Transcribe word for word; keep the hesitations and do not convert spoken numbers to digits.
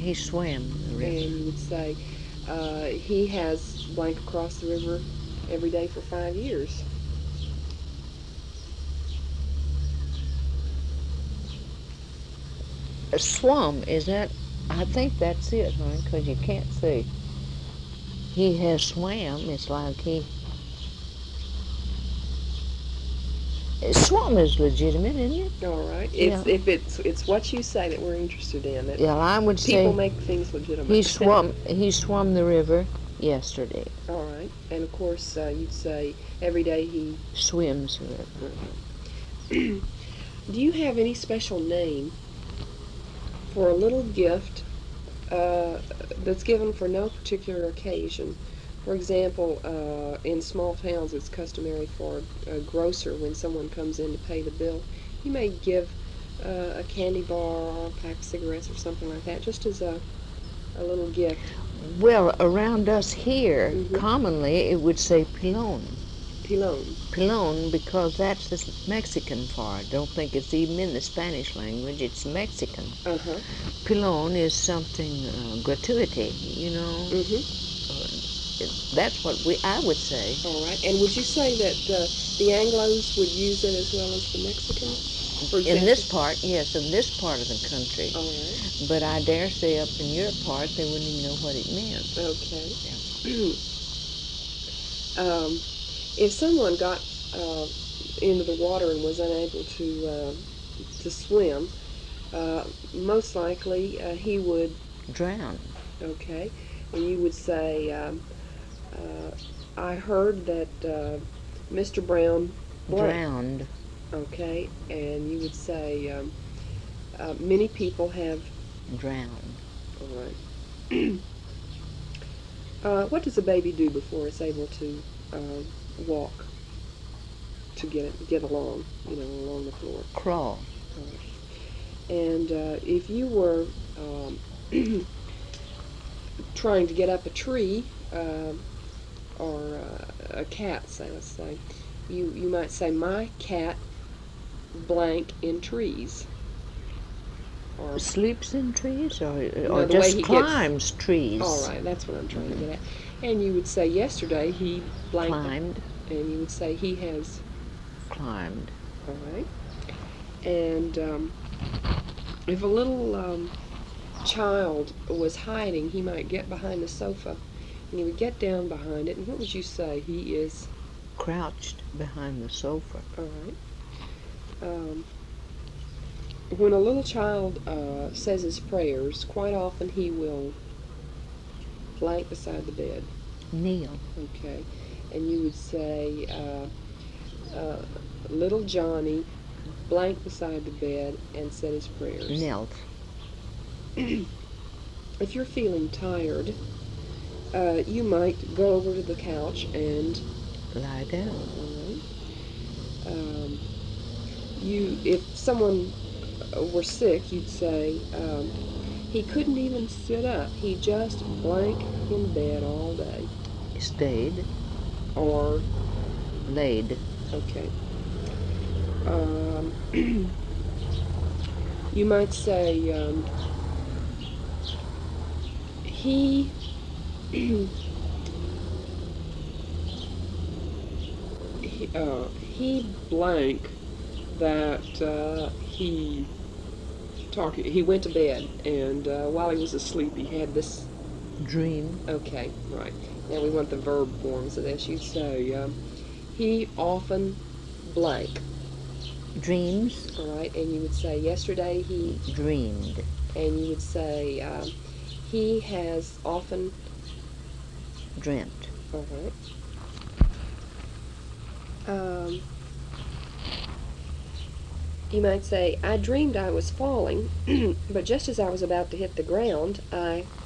He swam the river. And you would say, uh, he has blank across the river every day for five years. Swum, is that? I think that's it, honey, because you can't see. He has swam. It's like he. Swum is legitimate, isn't it? All right. Yeah. It's if it's it's what you say that we're interested in. That Yeah, I would people say make things legitimate. he swum. He swum the river yesterday. All right. And of course, uh, you'd say every day he Swims the river. Do you have any special name for a little gift uh, that's given for no particular occasion? For example, uh, in small towns, it's customary for a grocer, when someone comes in to pay the bill, he may give uh, a candy bar or a pack of cigarettes or something like that, just as a, a little gift. Well, around us here, Mhm. commonly it would say pilon. Pilon. Pilon, because that's the Mexican part. Don't think it's even in the Spanish language. It's Mexican. Uh huh. Pilon is something uh, gratuity, you know. Mhm. Uh, that's what we I would say. All right. And would you say that uh, the Anglos would use it as well as the Mexicans? For In this part, yes, in this part of the country. All right. But I dare say up in your part, they wouldn't even know what it meant. Okay. um, if someone got uh, into the water and was unable to uh, to swim, uh, most likely uh, he would Drown. Okay, and you would say, um, uh, "I heard that uh, Mister Brown blank." Drowned. Okay, and you would say, um, uh, "Many people have." Drowned. All right. uh, what does a baby do before it's able to uh, walk? To get get along, you know, along the floor. Crawl. Uh, and uh, if you were um, trying to get up a tree, uh, or uh, a cat, say, let's say, you you might say, "My cat blank in trees." Or Sleeps in trees, or, no, or the way just he gets- climbs trees. All right, that's what I'm trying to get at. And you would say, "Yesterday he blanked," Climbed. and you would say, "He has." Climbed. All right. And um, if a little um, child was hiding, he might get behind the sofa, and he would get down behind it. And what would you say? He is. Crouched behind the sofa. All right. Um, when a little child uh, says his prayers, quite often he will blank beside the bed. Kneel. Okay. And you would say, uh, uh, "Little Johnny blank beside the bed and said his prayers." Knelt. If you're feeling tired, uh, you might go over to the couch and Lie down. all right, um, you if someone were sick, you'd say, um, "He couldn't even sit up. He just blank in bed all day." Stayed. Or Laid. okay. Um, you might say, um, "He." he, uh, he blank that uh, he talk, he went to bed, and uh, while he was asleep he had this. Dream. Okay, right. Now we want the verb forms of this. You'd say, um, "He often blank." Dreams. All right, and you would say, "Yesterday he," Dreamed. and you would say, um, "He has often." Dreamt. All right. Um, you might say, "I dreamed I was falling, but just as I was about to hit the ground, I